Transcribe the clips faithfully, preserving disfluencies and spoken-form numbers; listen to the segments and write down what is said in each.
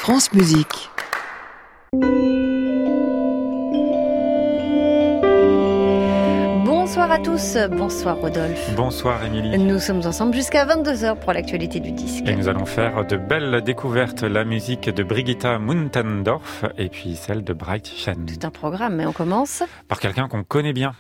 France Musique. Bonsoir à tous, bonsoir Rodolphe. Bonsoir Émilie. Nous sommes ensemble jusqu'à vingt-deux heures pour l'actualité du disque. Et nous allons faire de belles découvertes, la musique de Brigitta Muntendorf et puis celle de Bright Shen. Tout un programme, mais on commence par quelqu'un qu'on connaît bien.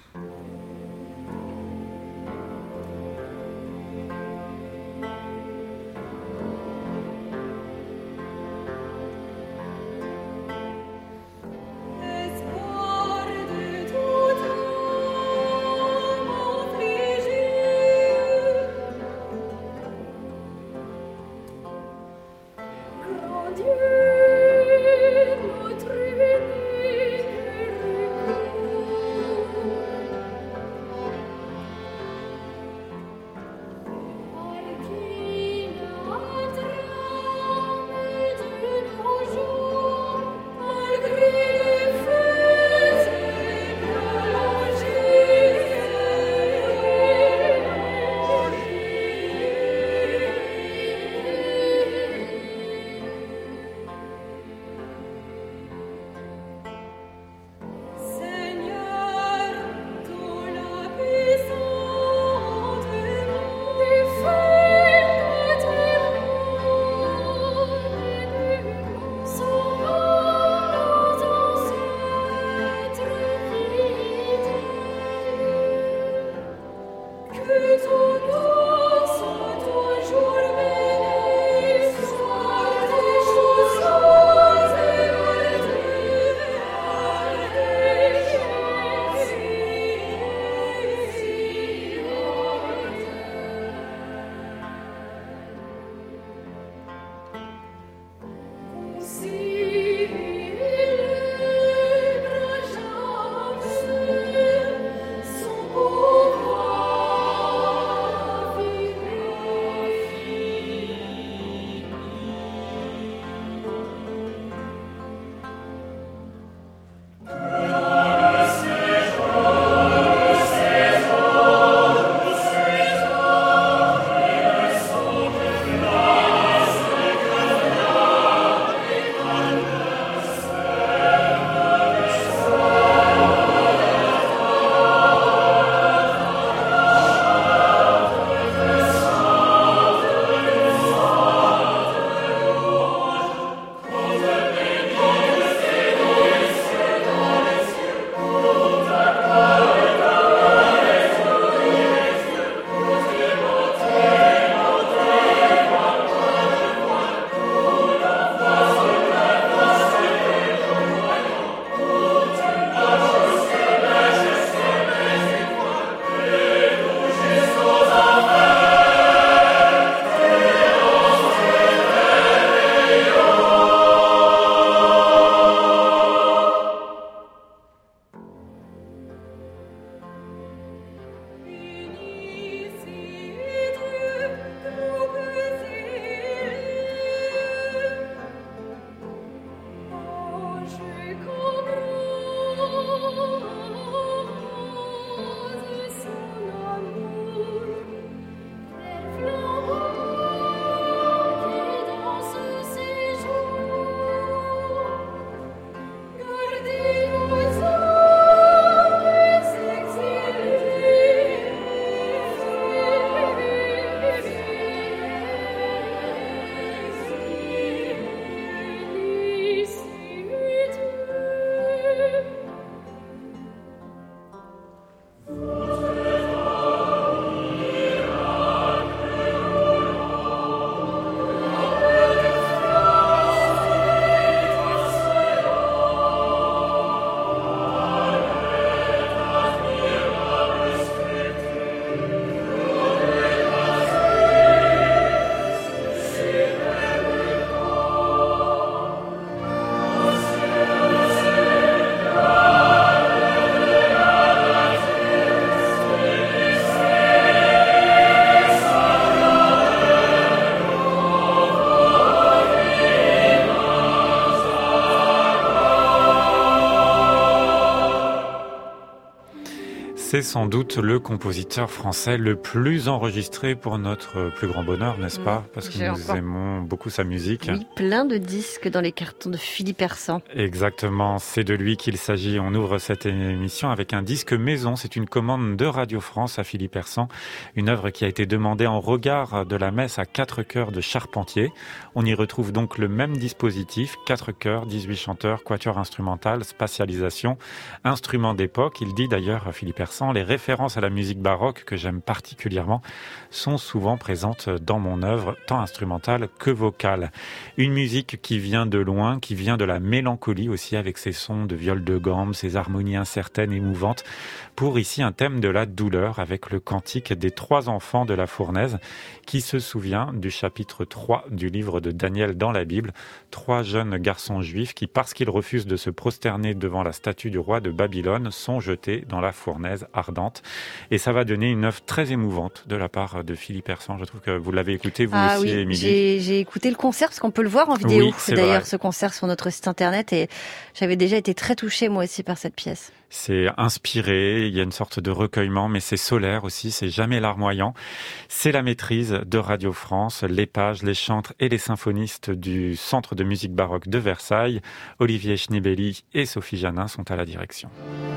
C'est sans doute le compositeur français le plus enregistré pour notre plus grand bonheur, n'est-ce pas? Parce que J'ai nous encore... aimons beaucoup sa musique. Oui, plein de disques dans les cartons de Philippe Hersant. Exactement, c'est de lui qu'il s'agit. On ouvre cette émission avec un disque maison. C'est une commande de Radio France à Philippe Hersant, une œuvre qui a été demandée en regard de la messe à quatre chœurs de Charpentier. On y retrouve donc le même dispositif, quatre chœurs, dix-huit chanteurs, quatuor instrumental, spatialisation, instruments d'époque. Il dit d'ailleurs, Philippe Hersant, les références à la musique baroque que j'aime particulièrement sont souvent présentes dans mon œuvre, tant instrumentale que vocale. Une musique qui vient de loin, qui vient de la mélancolie aussi, avec ses sons de viol de gambe, ses harmonies incertaines, émouvantes, pour ici un thème de la douleur avec le cantique des trois enfants de la fournaise, qui se souvient du chapitre trois du livre de Daniel dans la Bible, trois jeunes garçons juifs qui, parce qu'ils refusent de se prosterner devant la statue du roi de Babylone, sont jetés dans la fournaise ardente. Et ça va donner une œuvre très émouvante de la part de Philippe Hersant. Je trouve que vous l'avez écouté, vous ah, aussi, oui, Émilie. J'ai, j'ai écouté le concert, parce qu'on peut le voir en vidéo, oui, c'est d'ailleurs, vrai. ce concert sur notre site internet, et j'avais déjà été très touchée, moi aussi, par cette pièce. C'est inspiré, il y a une sorte de recueillement, mais c'est solaire aussi, c'est jamais larmoyant. C'est la maîtrise de Radio France, les pages, les chantres et les symphonistes du Centre de musique baroque de Versailles. Olivier Schnibelli et Sophie Janin sont à la direction.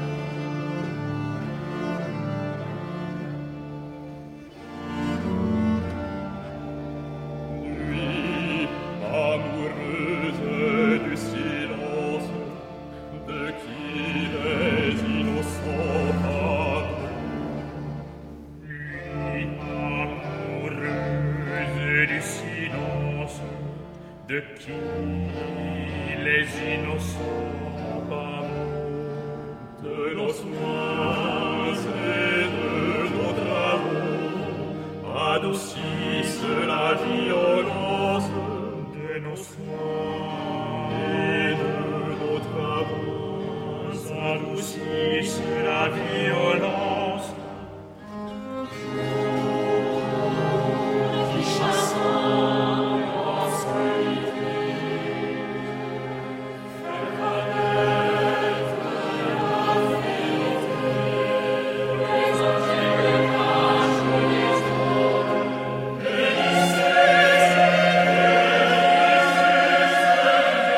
De qui les innocents parlent, de nos soins et de nos travaux, adoucissent la violence de nos soins et de nos travaux, adoucissent la violence.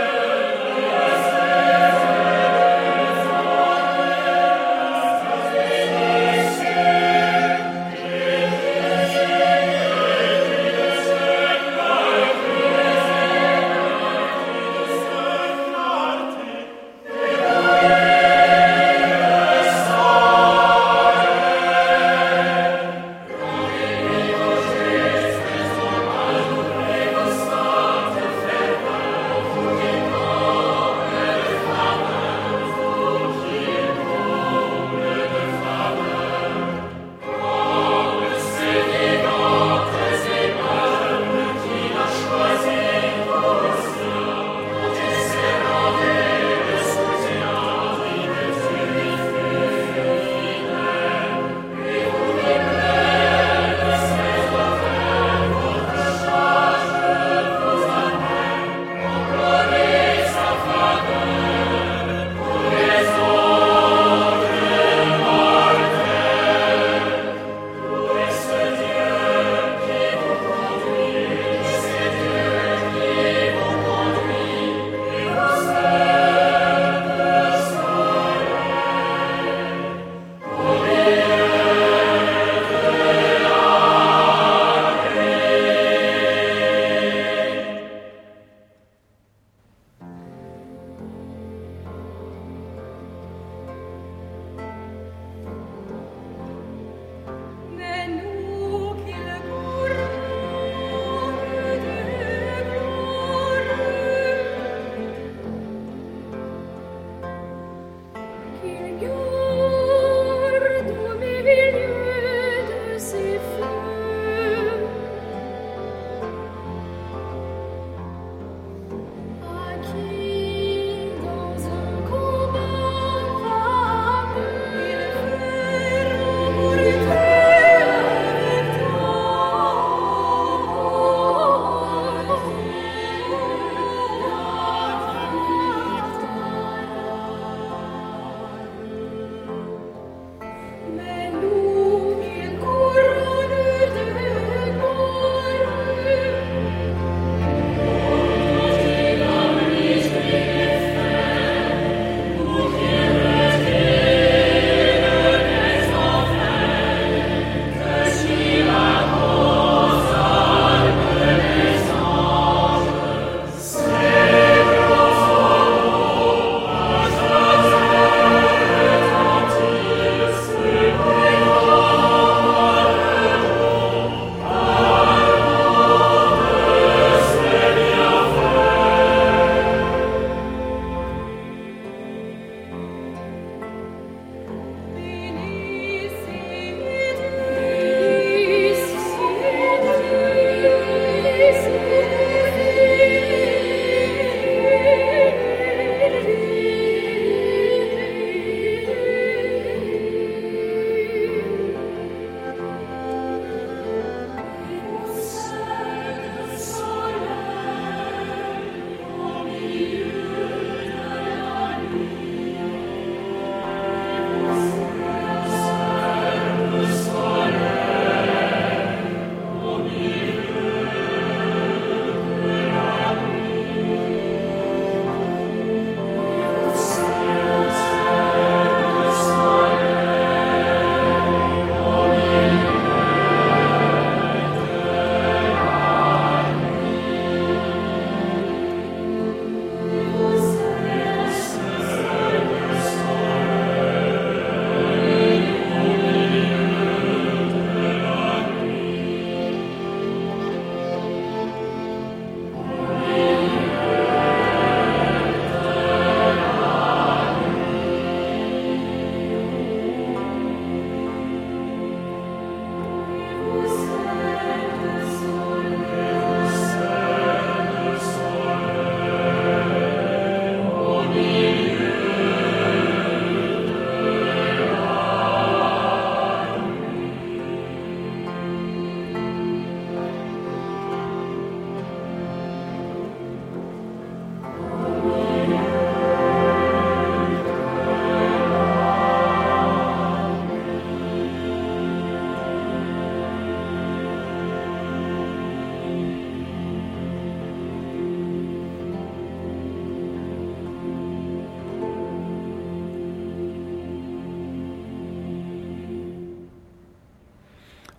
Thank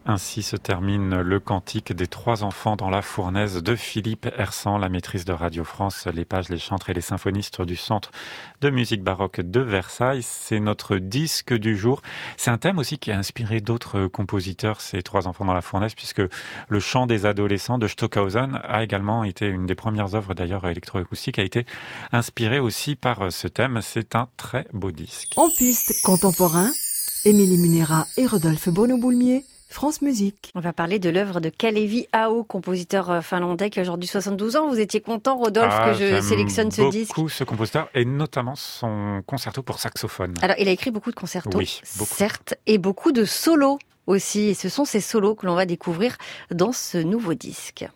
Ainsi se termine le cantique des trois enfants dans la fournaise de Philippe Hersant, la maîtrise de Radio France, les pages, les chantres et les symphonistes du Centre de musique baroque de Versailles. C'est notre disque du jour. C'est un thème aussi qui a inspiré d'autres compositeurs, ces trois enfants dans la fournaise, puisque le chant des adolescents de Stockhausen a également été une des premières œuvres d'ailleurs électroacoustiques, a été inspiré aussi par ce thème. C'est un très beau disque. En piste contemporain, Émilie Munera et Rodolphe Bonneau-Boulmier, France Musique. On va parler de l'œuvre de Kalevi Aho, compositeur finlandais qui a aujourd'hui soixante-douze ans. Vous étiez content, Rodolphe, ah, que je sélectionne ce disque? J'aime beaucoup ce compositeur et notamment son concerto pour saxophone. Alors, il a écrit beaucoup de concertos, oui, beaucoup. certes, et beaucoup de solos aussi. Et ce sont ces solos que l'on va découvrir dans ce nouveau disque.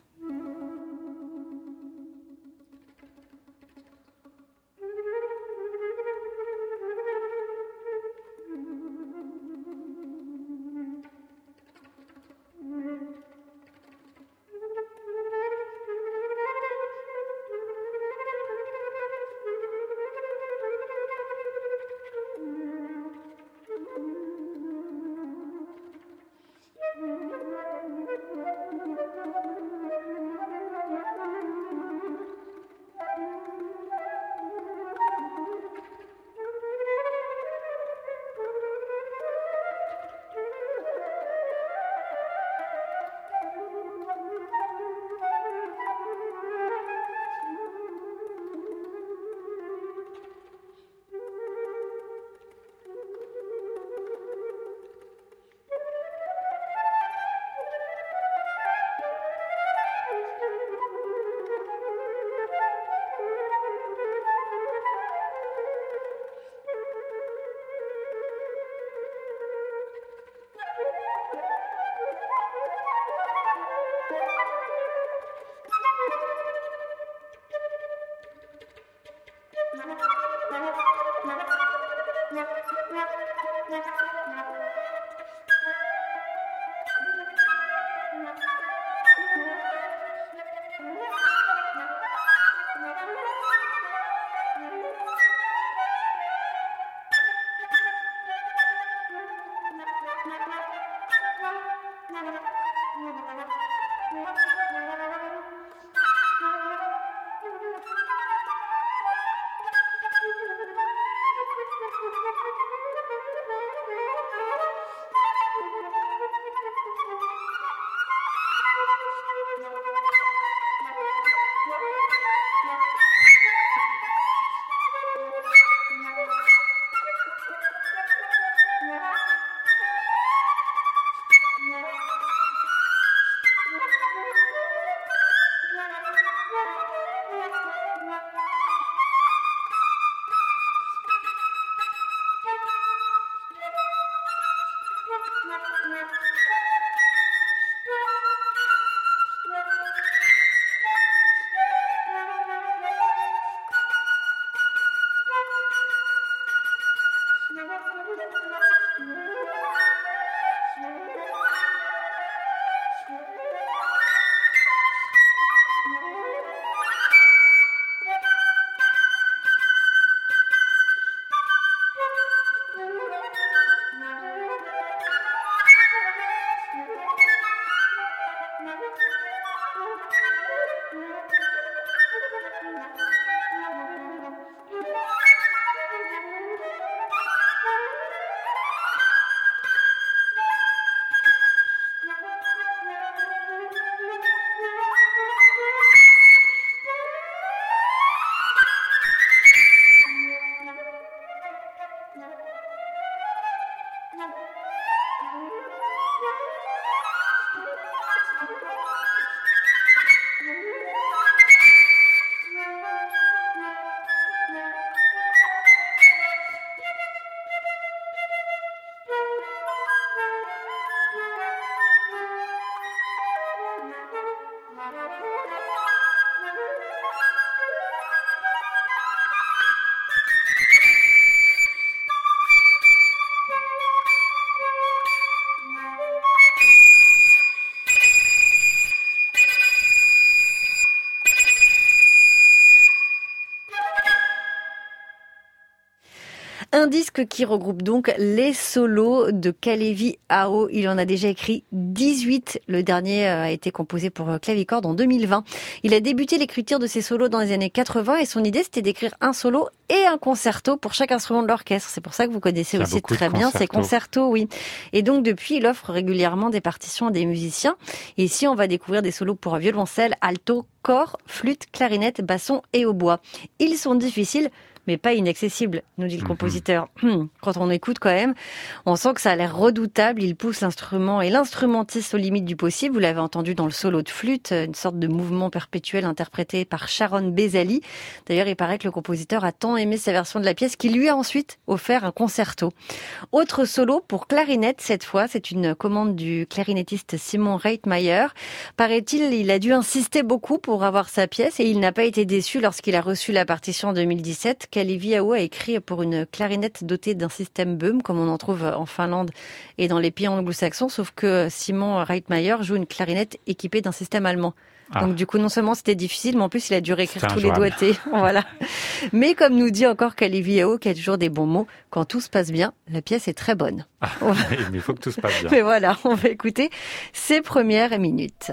Un disque qui regroupe donc les solos de Kalevi Ao. Il en a déjà écrit dix-huit. Le dernier a été composé pour clavicorde en deux mille vingt. Il a débuté l'écriture de ses solos dans les années quatre-vingts et son idée c'était d'écrire un solo et un concerto pour chaque instrument de l'orchestre. C'est pour ça que vous connaissez aussi très bien ces concertos, oui. Et donc depuis, il offre régulièrement des partitions à des musiciens. Et ici, on va découvrir des solos pour violoncelle, alto, cor, flûte, clarinette, basson et hautbois. Ils sont difficiles, mais pas inaccessible, nous dit le compositeur. Quand on écoute quand même, on sent que ça a l'air redoutable. Il pousse l'instrument et l'instrumentiste aux limites du possible. Vous l'avez entendu dans le solo de flûte, une sorte de mouvement perpétuel interprété par Sharon Bezali. D'ailleurs, il paraît que le compositeur a tant aimé sa version de la pièce qu'il lui a ensuite offert un concerto. Autre solo pour clarinette cette fois, c'est une commande du clarinettiste Simon Reitmayer. Paraît-il, il a dû insister beaucoup pour avoir sa pièce et il n'a pas été déçu lorsqu'il a reçu la partition en deux mille dix-sept. Kalevi Ao a écrit pour une clarinette dotée d'un système Böhm, comme on en trouve en Finlande et dans les pays anglo-saxons, sauf que Simon Reitmayer joue une clarinette équipée d'un système allemand. Ah. Donc du coup, non seulement c'était difficile, mais en plus il a dû réécrire tous les doigtés. Voilà. Mais comme nous dit encore Kalevi Ao, qui a toujours des bons mots, quand tout se passe bien, la pièce est très bonne. Ah, mais il faut que tout se passe bien. Mais voilà, on va écouter ses premières minutes.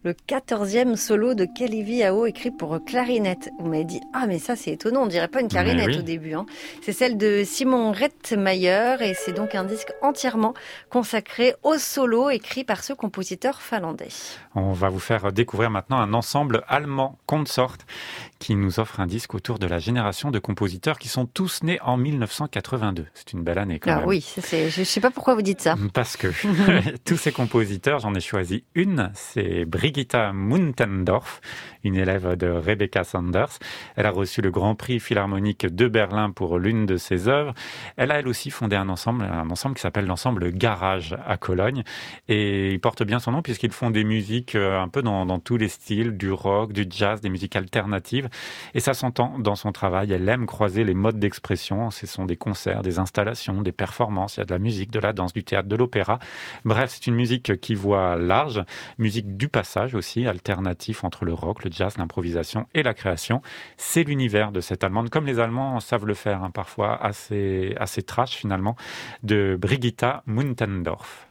le quatorzième solo de Kalevi Ao écrit pour clarinette. Vous m'avez dit, ah mais ça c'est étonnant, on dirait pas une clarinette oui. au début. Hein. C'est celle de Simon Rettmeyer et c'est donc un disque entièrement consacré au solo écrit par ce compositeur finlandais. On va vous faire découvrir maintenant un ensemble allemand, Consort, qui nous offre un disque autour de la génération de compositeurs qui sont tous nés en mille neuf cent quatre-vingt-deux. C'est une belle année quand ah, même. Oui, c'est, je ne sais pas pourquoi vous dites ça. Parce que tous ces compositeurs, j'en ai choisi une, c'est Brigitta Muntendorf, une élève de Rebecca Sanders. Elle a reçu le Grand Prix Philharmonique de Berlin pour l'une de ses œuvres. Elle a elle aussi fondé un ensemble, un ensemble qui s'appelle l'ensemble Garage à Cologne. Et il porte bien son nom puisqu'ils font des musiques un peu dans, dans tous les styles, du rock, du jazz, des musiques alternatives. Et ça s'entend dans son travail. Elle aime croiser les modes d'expression. Ce sont des concerts, des installations, des performances. Il y a de la musique, de la danse, du théâtre, de l'opéra. Bref, c'est une musique qui voit large. Musique du passage aussi, alternatif entre le rock, le jazz, l'improvisation et la création. C'est l'univers de cette Allemande, comme les Allemands savent le faire, hein, parfois assez, assez trash finalement, de Brigitta Muntendorf.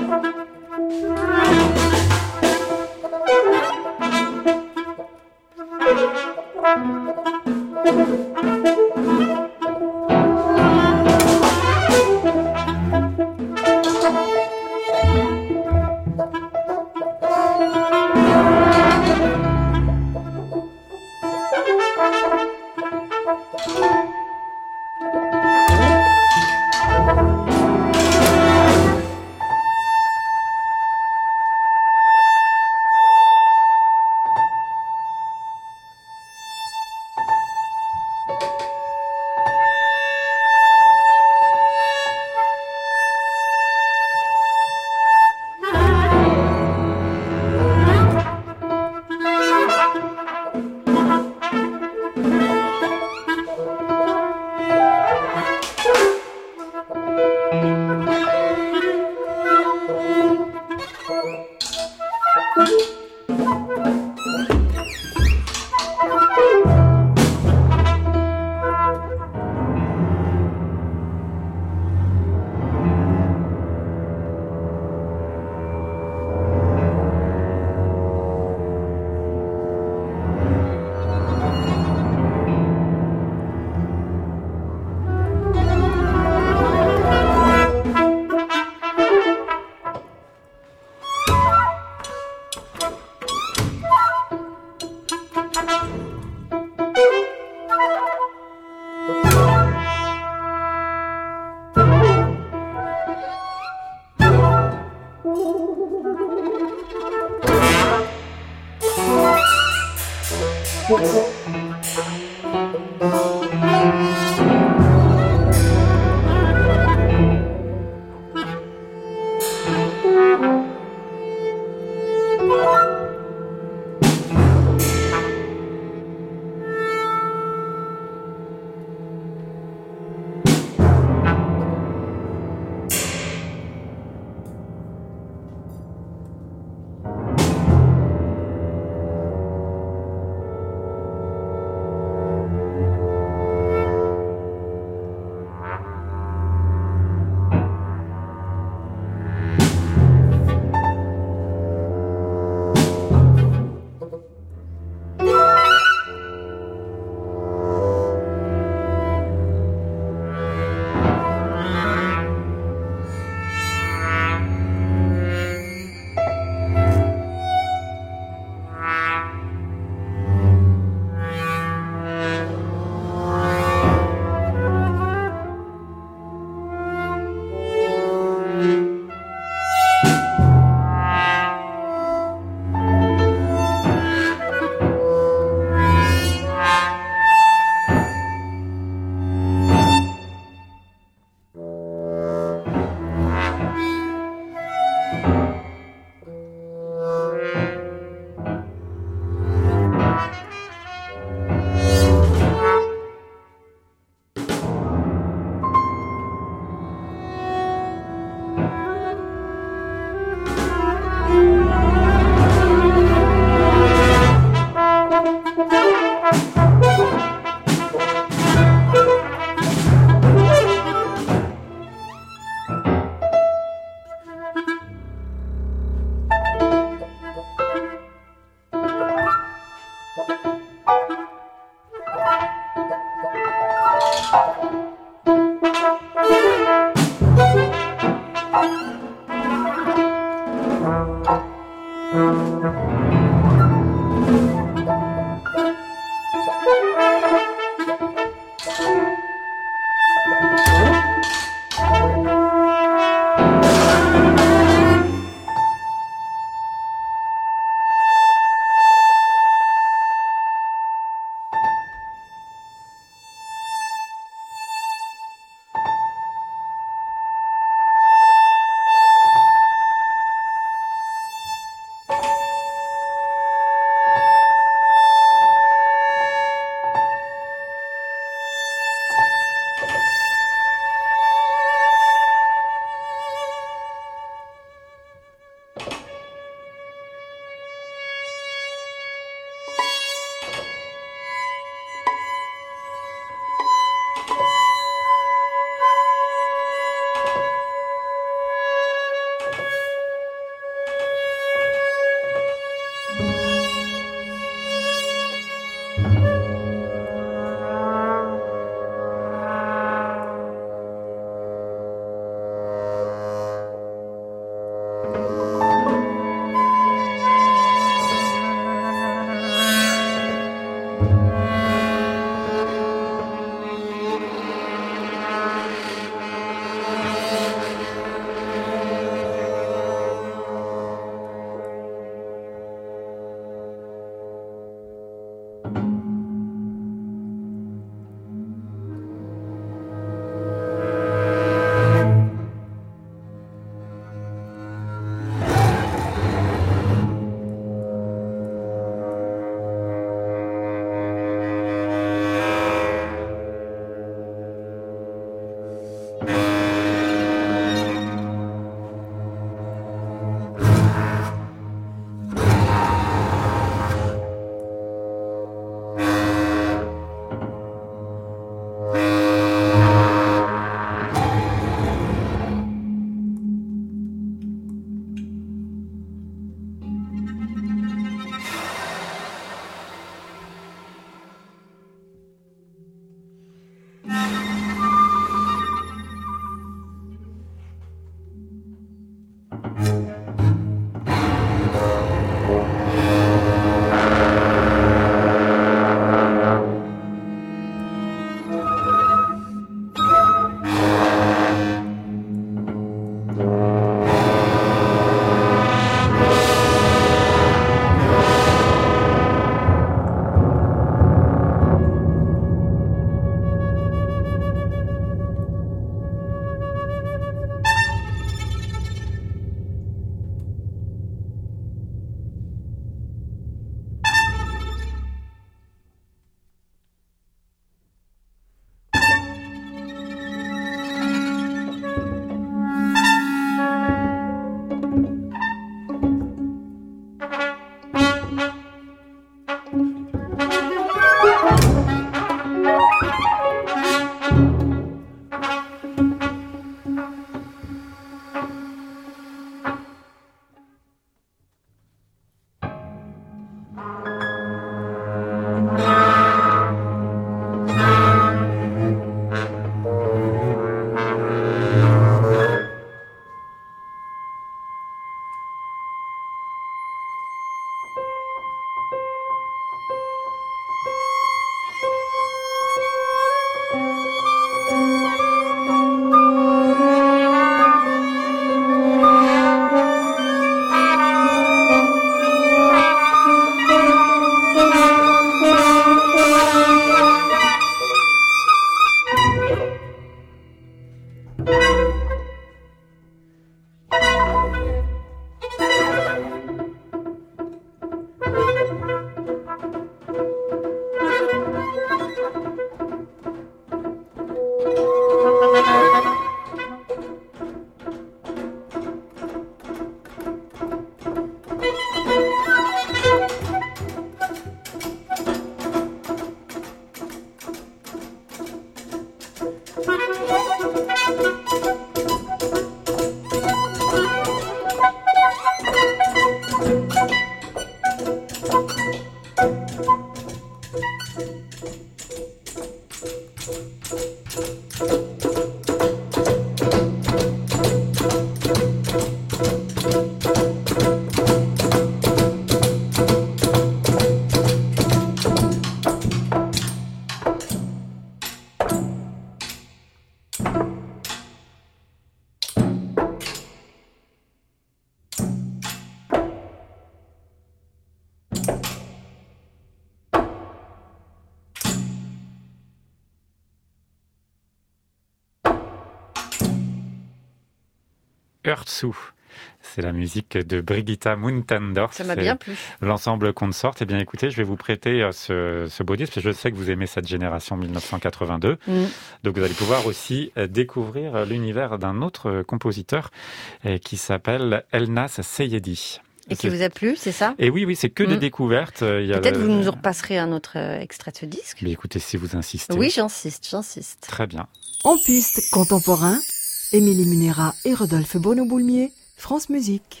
Hörzu. C'est la musique de Brigitta Muntendorf. Ça m'a bien plu. L'ensemble Consort. Eh bien, écoutez, je vais vous prêter ce, ce beau disque, parce que je sais que vous aimez cette génération mille neuf cent quatre-vingt-deux. Mm. Donc, vous allez pouvoir aussi découvrir l'univers d'un autre compositeur qui s'appelle Elnas Seyedi. Et qui vous a plu, c'est ça? Et oui, oui, c'est que mmh. des découvertes. Peut-être le... vous nous repasserez un autre extrait de ce disque. Mais écoutez, si vous insistez. Oui, j'insiste, j'insiste. Très bien. En piste contemporain, Émilie Munera et Rodolphe Bono-Boulmier, France Musique.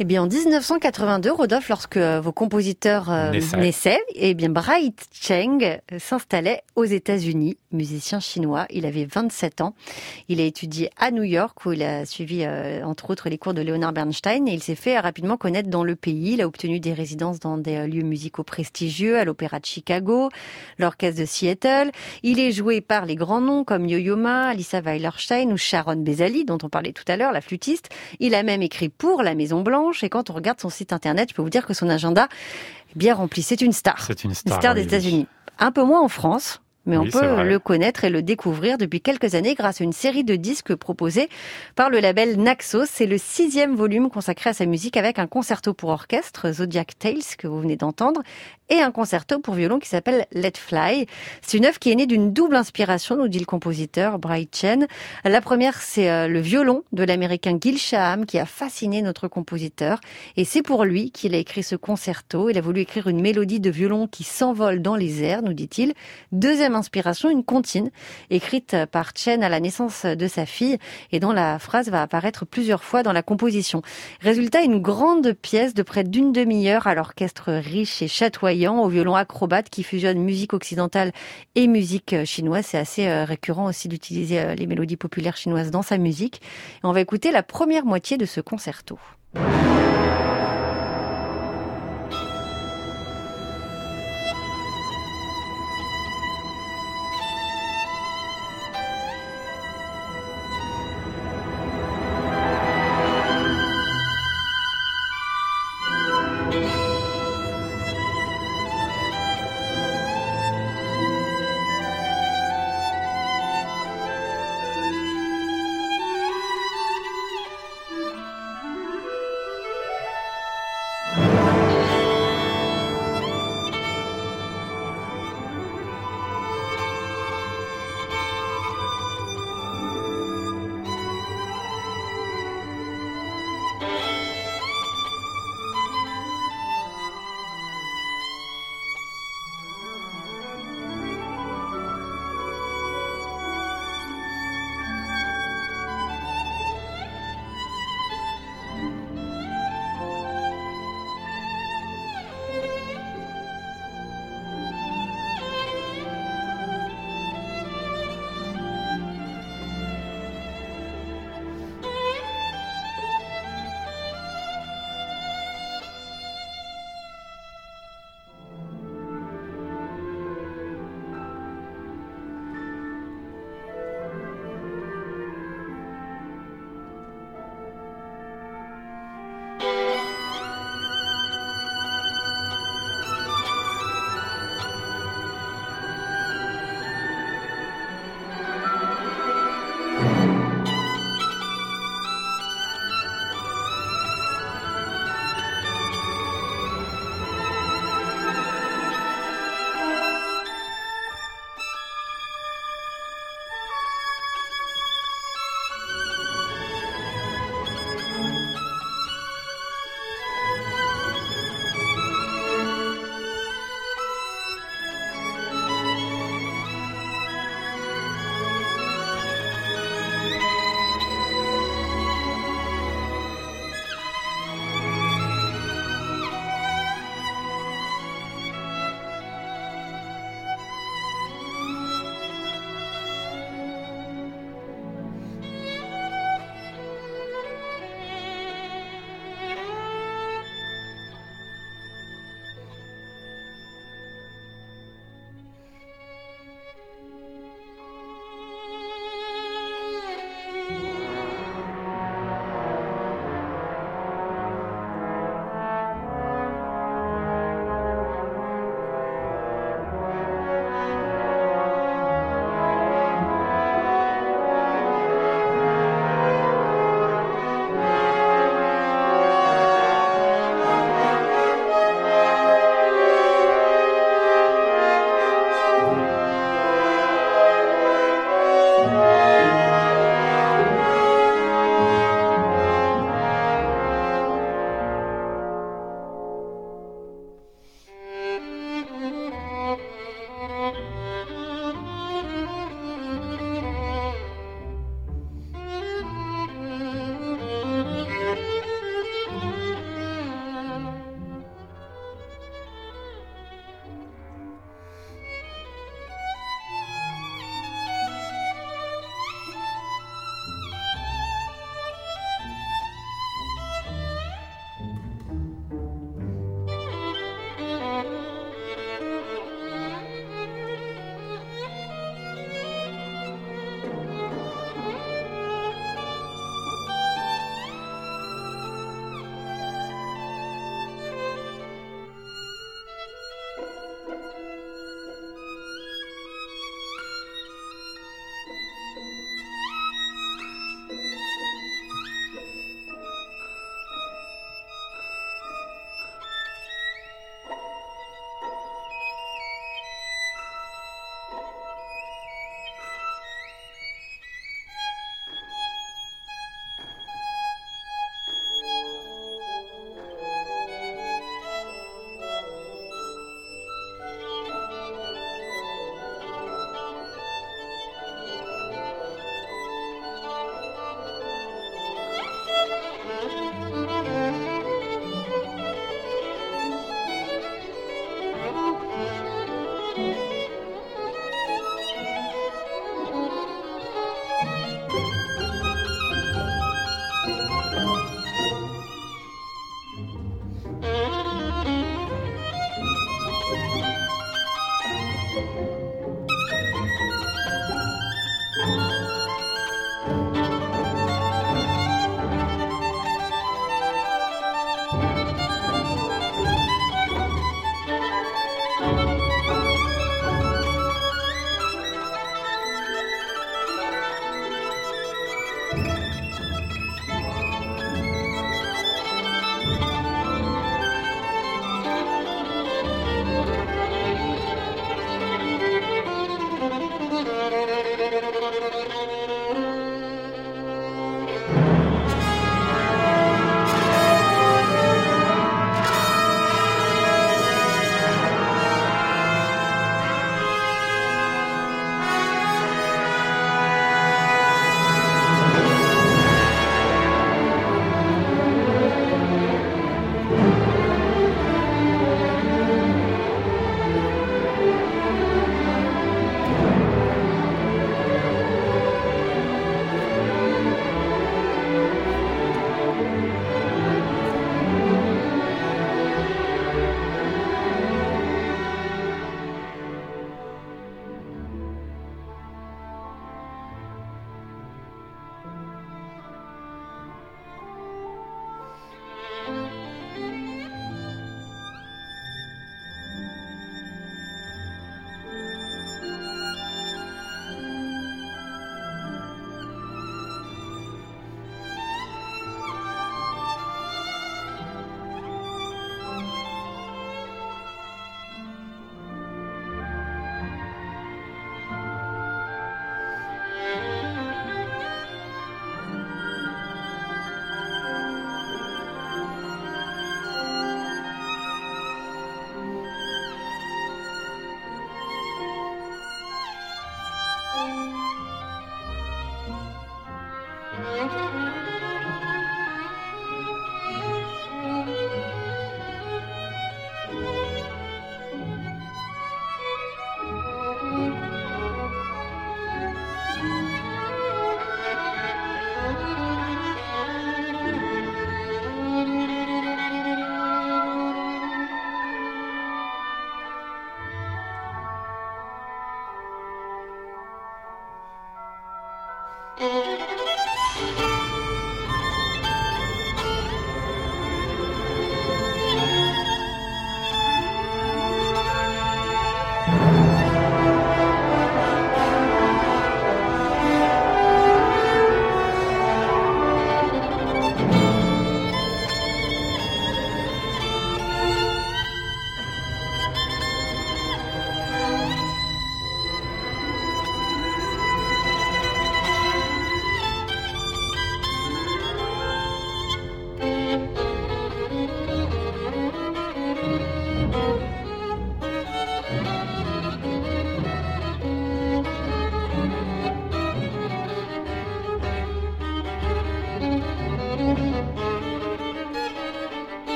Eh bien, en dix-neuf cent quatre-vingt-deux, Rodolphe, lorsque vos compositeurs euh, Naissaient. naissaient, eh bien, Bright Cheng s'installait aux États-Unis, musicien chinois. Il avait vingt-sept ans. Il a étudié à New York, où il a suivi, euh, entre autres, les cours de Leonard Bernstein, et il s'est fait rapidement connaître dans le pays. Il a obtenu des résidences dans des euh, lieux musicaux prestigieux, à l'Opéra de Chicago, l'Orchestre de Seattle. Il est joué par les grands noms comme Yo-Yo Ma, Alissa Weilerstein ou Sharon Bezali, dont on parlait tout à l'heure, la flûtiste. Il a même écrit pour la Maison Blanche. Et quand on regarde son site internet, je peux vous dire que son agenda est bien rempli. C'est une star. C'est une star, Une star oui, des oui. États-Unis. Un peu moins en France. Mais Oui, on c'est peut vrai. le connaître et le découvrir depuis quelques années grâce à une série de disques proposés par le label Naxos. C'est le sixième volume consacré à sa musique avec un concerto pour orchestre, Zodiac Tales, que vous venez d'entendre, et un concerto pour violon qui s'appelle Let Fly. C'est une œuvre qui est née d'une double inspiration, nous dit le compositeur Bright Cheng. La première, c'est le violon de l'américain Gil Shaham qui a fasciné notre compositeur. Et c'est pour lui qu'il a écrit ce concerto. Il a voulu écrire une mélodie de violon qui s'envole dans les airs, nous dit-il. Deuxième inspiration, une comptine écrite par Cheng à la naissance de sa fille et dont la phrase va apparaître plusieurs fois dans la composition. Résultat, une grande pièce de près d'une demi-heure à l'orchestre riche et chatoyant, au violon acrobate qui fusionne musique occidentale et musique chinoise. C'est assez récurrent aussi d'utiliser les mélodies populaires chinoises dans sa musique. Et on va écouter la première moitié de ce concerto.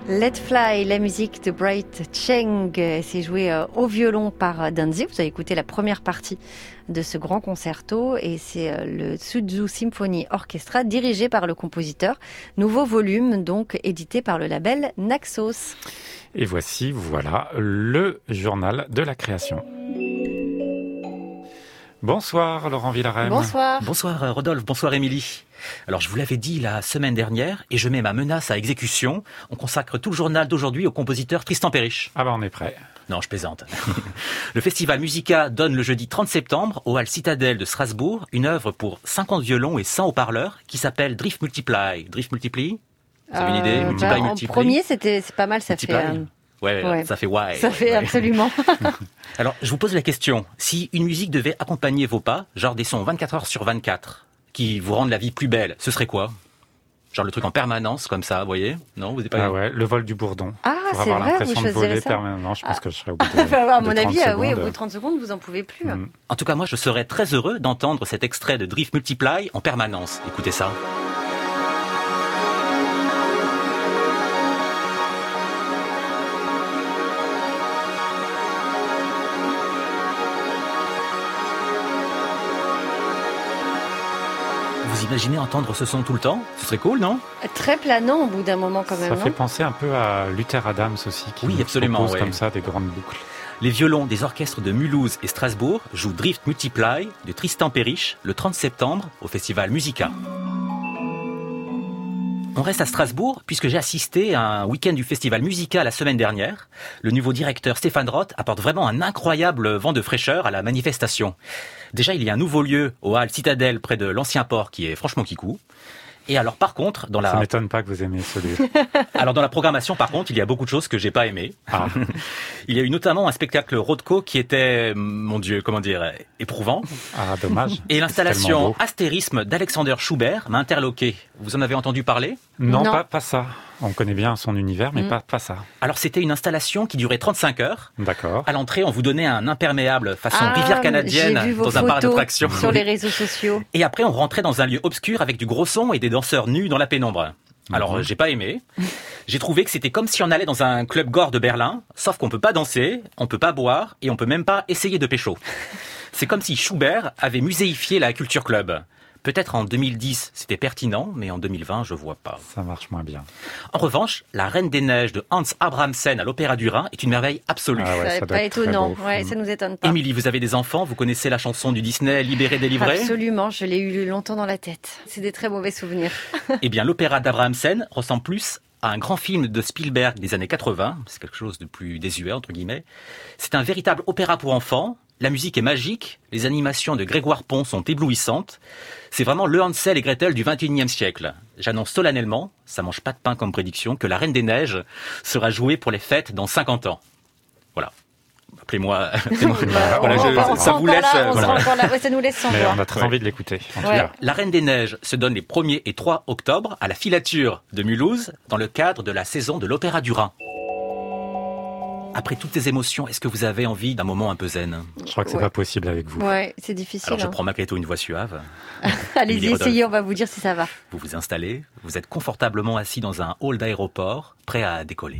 Let Fly, la musique de Bright Cheng, c'est joué au violon par Danzig. Vous avez écouté la première partie de ce grand concerto et c'est le Suzhou Symphony Orchestra dirigé par le compositeur. Nouveau volume donc édité par le label Naxos. Et voici, voilà, le journal de la création. Bonsoir Laurent Villarem. Bonsoir. Bonsoir Rodolphe, bonsoir Émilie. Alors je vous l'avais dit la semaine dernière et je mets ma menace à exécution. On consacre tout le journal d'aujourd'hui au compositeur Tristan Périche. Ah bah on est prêt. Non, je plaisante. Le festival Musica donne le jeudi trente septembre au Hall Citadel de Strasbourg une œuvre pour cinquante violons et cent haut-parleurs qui s'appelle Drift Multiply. Drift Multiply ? Vous avez une idée ? euh, Multiply, bah, Multiply. En premier, c'était, c'est pas mal, ça Multiply. fait... Euh... Ouais, ouais, ça fait ouais. Ça fait ouais. absolument. Alors, je vous pose la question. Si une musique devait accompagner vos pas, genre des sons vingt-quatre heures sur vingt-quatre, qui vous rendent la vie plus belle, ce serait quoi ? Genre le truc en permanence, comme ça, vous voyez ? Non, vous n'êtes pas... Ah ouais, le vol du bourdon. Ah, pour c'est avoir vrai, l'impression vous de voler ça permanemment. Je pense ah. que je serais au bout de, à mon de avis, trente oui, au secondes. bout de trente secondes, vous en pouvez plus. Mm. En tout cas, moi, je serais très heureux d'entendre cet extrait de Drift Multiply en permanence. Écoutez ça. Vous imaginez entendre ce son tout le temps ? Ce serait cool, non ? Très planant au bout d'un moment quand même, Ça non fait penser un peu à Luther Adams aussi, qui Oui, nous absolument, propose ouais. comme ça des grandes boucles. Les violons des orchestres de Mulhouse et Strasbourg jouent Drift Multiply de Tristan Périche le trente septembre au festival Musica. On reste à Strasbourg puisque j'ai assisté à un week-end du festival Musica la semaine dernière. Le nouveau directeur Stéphane Roth apporte vraiment un incroyable vent de fraîcheur à la manifestation. Déjà, il y a un nouveau lieu au Hall Citadel près de l'ancien port qui est franchement kikou. Et alors par contre, dans la... Ça m'étonne pas que vous aimiez ce lieu. Alors dans la programmation par contre, il y a beaucoup de choses que j'ai pas aimées. Ah. Il y a eu notamment un spectacle Rothko qui était, mon Dieu, comment dire, éprouvant. Ah, dommage. Et C'est l'installation tellement beau. Astérisme d'Alexander Schubert m'a interloqué. Vous en avez entendu parler ? Non, Non. Pas, pas ça. On connaît bien son univers, mais Mm. pas, pas ça. Alors c'était une installation qui durait trente-cinq heures. D'accord. À l'entrée, on vous donnait un imperméable façon Ah, rivière canadienne j'ai vu vos dans un parc photos d'attractions. sur les réseaux sociaux. Et après, on rentrait dans un lieu obscur avec du gros son et des danseurs nus dans la pénombre. Alors, Mhm. euh, j'ai pas aimé. J'ai trouvé que c'était comme si on allait dans un club gore de Berlin, sauf qu'on peut pas danser, on peut pas boire et on peut même pas essayer de pécho. C'est comme si Schubert avait muséifié la culture club. Peut-être en deux mille dix, c'était pertinent, mais en deux mille vingt, je vois pas. Ça marche moins bien. En revanche, La Reine des Neiges de Hans Abrahamsen à l'Opéra du Rhin est une merveille absolue. Ah ouais, ça ça n'est doit pas être très étonnant. beau. Ouais, Mm. ça nous étonne pas. Émilie, vous avez des enfants, vous connaissez la chanson du Disney Libéré, délivré ? Absolument, je l'ai eu longtemps dans la tête. C'est des très mauvais souvenirs. Eh bien, l'opéra d'Abrahamsen ressemble plus à un grand film de Spielberg des années quatre-vingts. C'est quelque chose de plus désuet, entre guillemets. C'est un véritable opéra pour enfants. La musique est magique. Les animations de Grégoire Pont sont éblouissantes. C'est vraiment le Hansel et Gretel du vingt et unième siècle. J'annonce solennellement, ça mange pas de pain comme prédiction, que La Reine des Neiges sera jouée pour les fêtes dans cinquante ans. Voilà. Appelez-moi. appelez-moi. Bah, Voilà, on- je- on- on ça sera vous encore laisse. là, on voilà. sera encore là. Ouais, ça nous laisse sans Mais voix. on a très Ouais. envie de l'écouter, en tout Ouais. cas. La Reine des Neiges se donne les premier et trois octobre à la filature de Mulhouse dans le cadre de la saison de l'Opéra du Rhin. Après toutes ces émotions, est-ce que vous avez envie d'un moment un peu zen ? Je crois que c'est Ouais. pas possible avec vous. Ouais, c'est difficile. Alors je hein. prends malgré tout une voix suave. Allez-y, Émilie Rodolphe. essayez, on va vous dire si ça va. Vous vous installez, vous êtes confortablement assis dans un hall d'aéroport, prêt à décoller.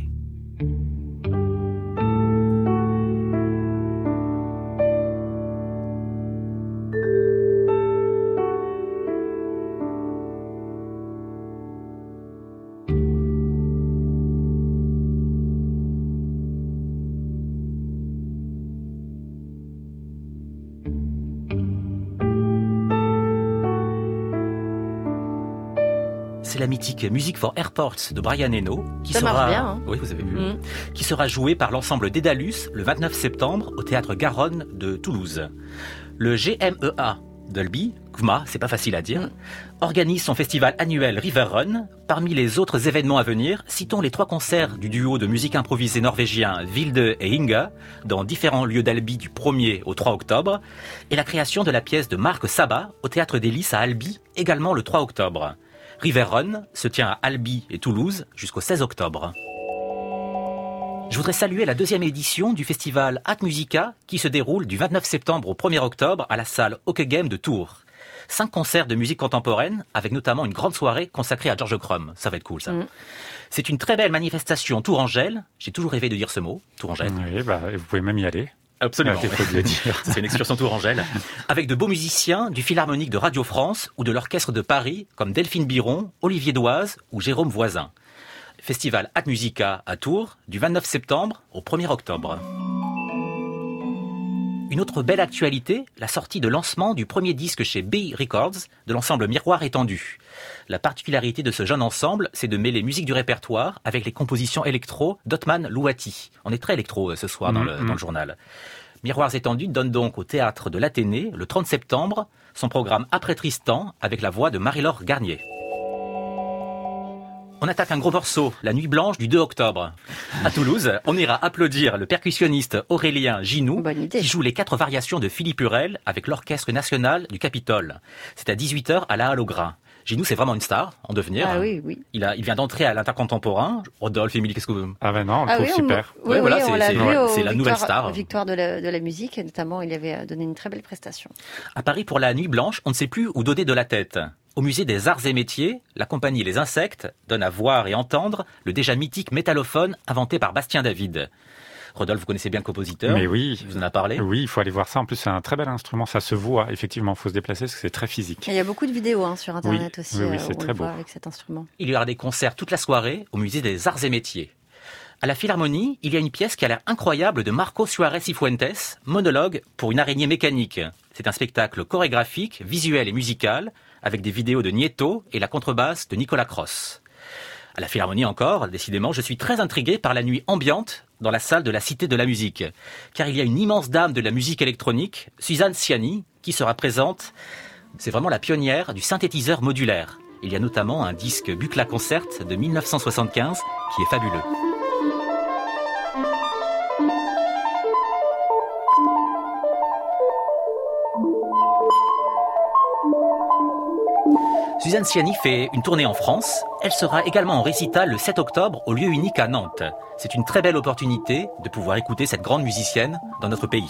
C'est la mythique Music for Airports de Brian Eno, qui Ça sera, marche bien, hein. oui, vous avez vu, Mm. qui sera joué par l'ensemble Dédalus le vingt-neuf septembre au théâtre Garonne de Toulouse. Le G M E A Dolby, G M A, c'est pas facile à dire, Mm. organise son festival annuel River Run. Parmi les autres événements à venir, citons les trois concerts du duo de musique improvisée norvégien Vilde et Inga dans différents lieux d'Albi du premier au trois octobre et la création de la pièce de Marc Sabat au théâtre des Lys à Albi également le trois octobre. River Run se tient à Albi et Toulouse jusqu'au seize octobre. Je voudrais saluer la deuxième édition du festival At Musica qui se déroule du vingt-neuf septembre au premier octobre à la salle Hockegem de Tours. cinq concerts de musique contemporaine, avec notamment une grande soirée consacrée à George Crumb. Ça va être cool, ça. Mmh. C'est une très belle manifestation Tourangelle. J'ai toujours rêvé de dire ce mot, Tourangelle. Oui, bah, vous pouvez même y aller. Absolument. Ouais. C'est une excursion Tourangelle. Avec de beaux musiciens du Philharmonique de Radio France ou de l'Orchestre de Paris, comme Delphine Biron, Olivier Doise ou Jérôme Voisin. Festival Ad Musica à Tours, du vingt-neuf septembre au premier octobre. Une autre belle actualité, la sortie de lancement du premier disque chez B Records de l'ensemble Miroir étendu. La particularité de ce jeune ensemble, c'est de mêler musique du répertoire avec les compositions électro d'Othman Louati. On est très électro ce soir dans le, mmh. dans le journal. Miroirs étendus donne donc au Théâtre de l'Athénée, le trente septembre, son programme Après Tristan avec la voix de Marie-Laure Garnier. On attaque un gros morceau, La Nuit Blanche du deux octobre. À Toulouse, on ira applaudir le percussionniste Aurélien Ginoux, qui joue les quatre variations de Philippe Hurel avec l'Orchestre National du Capitole. C'est à dix-huit heures à la Halle au Grain. Ginoux, c'est vraiment une star en devenir. Ah oui, oui. Il, a, il vient d'entrer à l'Intercontemporain. Rodolphe, Émilie, qu'est-ce que vous... Ah ben non, on le ah trouve oui, super. On, oui, ouais, voilà, oui, c'est, c'est, ouais, c'est la nouvelle star. Victoire de la, de la musique, et notamment, il avait donné une très belle prestation. À Paris, pour la Nuit Blanche, on ne sait plus où donner de la tête. Au musée des Arts et Métiers, la compagnie Les Insectes donne à voir et entendre le déjà mythique métallophone inventé par Bastien David. Rodolphe, vous connaissez bien le compositeur. Mais oui. Vous en avez parlé. Oui, il faut aller voir ça. En plus, c'est un très bel instrument. Ça se voit. Effectivement, il faut se déplacer parce que c'est très physique. Il y a beaucoup de vidéos hein, sur Internet oui. aussi. Oui, oui, euh, c'est où très on beau. voit avec cet instrument. Il y aura des concerts toute la soirée au musée des Arts et Métiers. À la Philharmonie, il y a une pièce qui a l'air incroyable de Marco Suarez y Fuentes, Monologue pour une araignée mécanique. C'est un spectacle chorégraphique, visuel et musical, avec des vidéos de Nieto et la contrebasse de Nicolas Cross. À la Philharmonie encore, décidément, je suis très intrigué par la nuit ambiante dans la salle de la Cité de la Musique. Car il y a une immense dame de la musique électronique, Suzanne Ciani, qui sera présente. C'est vraiment la pionnière du synthétiseur modulaire. Il y a notamment un disque Buchla Concert de dix-neuf cent soixante-quinze qui est fabuleux. Suzanne Ciani fait une tournée en France. Elle sera également en récital le sept octobre au lieu unique à Nantes. C'est une très belle opportunité de pouvoir écouter cette grande musicienne dans notre pays.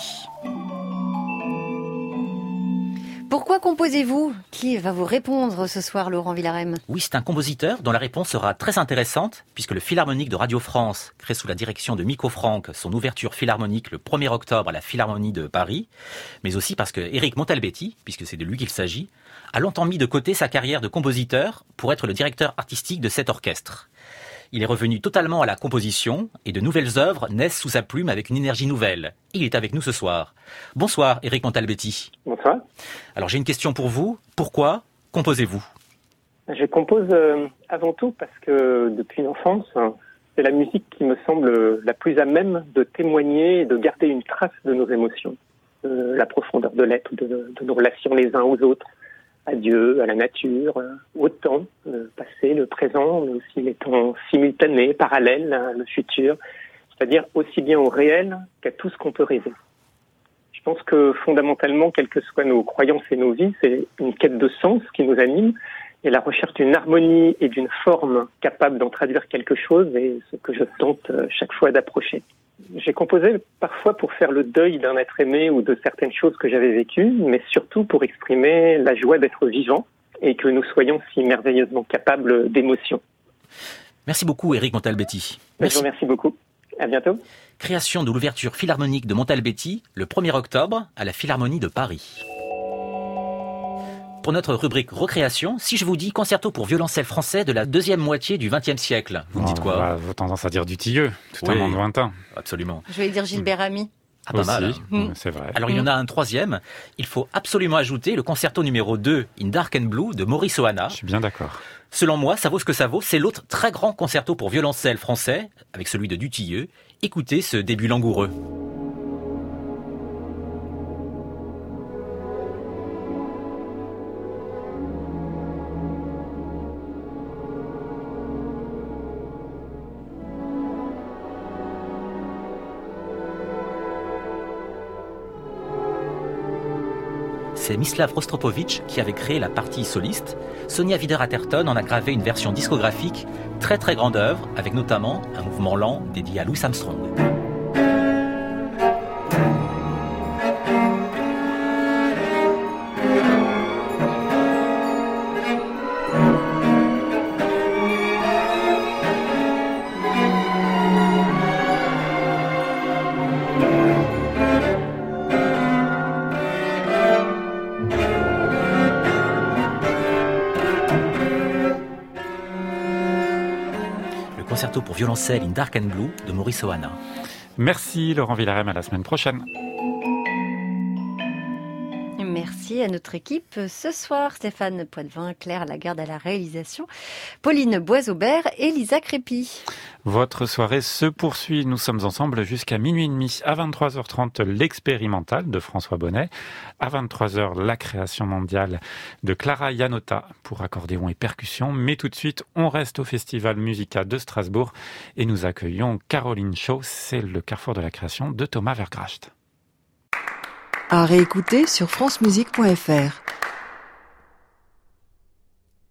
Pourquoi composez-vous ? Qui va vous répondre ce soir, Laurent Villarem ? Oui, c'est un compositeur dont la réponse sera très intéressante puisque le Philharmonique de Radio France crée sous la direction de Miko Franck son ouverture philharmonique le premier octobre à la Philharmonie de Paris, mais aussi parce que Éric Montalbetti, puisque c'est de lui qu'il s'agit, a longtemps mis de côté sa carrière de compositeur pour être le directeur artistique de cet orchestre. Il est revenu totalement à la composition et de nouvelles œuvres naissent sous sa plume avec une énergie nouvelle. Il est avec nous ce soir. Bonsoir, Éric Montalbetti. Bonsoir. Alors j'ai une question pour vous. Pourquoi composez-vous ? Je compose euh, avant tout parce que depuis l'enfance, hein, c'est la musique qui me semble la plus à même de témoigner et de garder une trace de nos émotions, de la profondeur de l'être, de, de nos relations les uns aux autres, à Dieu, à la nature, euh, au temps, le passé, le présent, mais aussi les temps simultanés, parallèles, hein, le futur, c'est-à-dire aussi bien au réel qu'à tout ce qu'on peut rêver. Je pense que fondamentalement, quelles que soient nos croyances et nos vies, c'est une quête de sens qui nous anime et la recherche d'une harmonie et d'une forme capable d'en traduire quelque chose est ce que je tente chaque fois d'approcher. J'ai composé parfois pour faire le deuil d'un être aimé ou de certaines choses que j'avais vécues, mais surtout pour exprimer la joie d'être vivant et que nous soyons si merveilleusement capables d'émotion. Merci beaucoup, Éric Montalbetti. Merci. Je vous remercie beaucoup. À bientôt. Création de l'ouverture philharmonique de Montalbetti le premier octobre à la Philharmonie de Paris. Pour notre rubrique Recréation, si je vous dis concerto pour violoncelle français de la deuxième moitié du vingtième siècle, vous me dites quoi ? Bah, j'ai tendance à dire du Tilleux, tout oui, un monde lointain. Absolument. Je vais dire Gilbert Ami. Ah, pas Aussi, mal. mmh. C'est vrai. Alors, il y en a un troisième. Il faut absolument ajouter le concerto numéro deux, In Dark and Blue, de Maurice Ohana. Je suis bien d'accord. Selon moi, ça vaut ce que ça vaut. C'est l'autre très grand concerto pour violoncelle français, avec celui de Dutilleux. Écoutez ce début langoureux. C'est Mislav Rostropovitch qui avait créé la partie soliste. Sonia Wider-Atherton en a gravé une version discographique, très très grande œuvre, avec notamment un mouvement lent dédié à Louis Armstrong. concerto pour violoncelle in Dark and Blue de Maurice Ohana. Merci Laurent Villarem, à la semaine prochaine. Merci à notre équipe ce soir, Stéphane Poitvin, Claire Lagarde à la réalisation, Pauline Boisaubert et Lisa Crépy. Votre soirée se poursuit. Nous sommes ensemble jusqu'à minuit et demi. À vingt-trois heures trente, l'expérimental de François Bonnet. À vingt-trois heures, la création mondiale de Clara Iannotta pour accordéon et percussion. Mais tout de suite, on reste au Festival Musica de Strasbourg et nous accueillons Caroline Shaw. C'est le carrefour de la création de Thomas Vergracht. À réécouter sur francemusique point f r.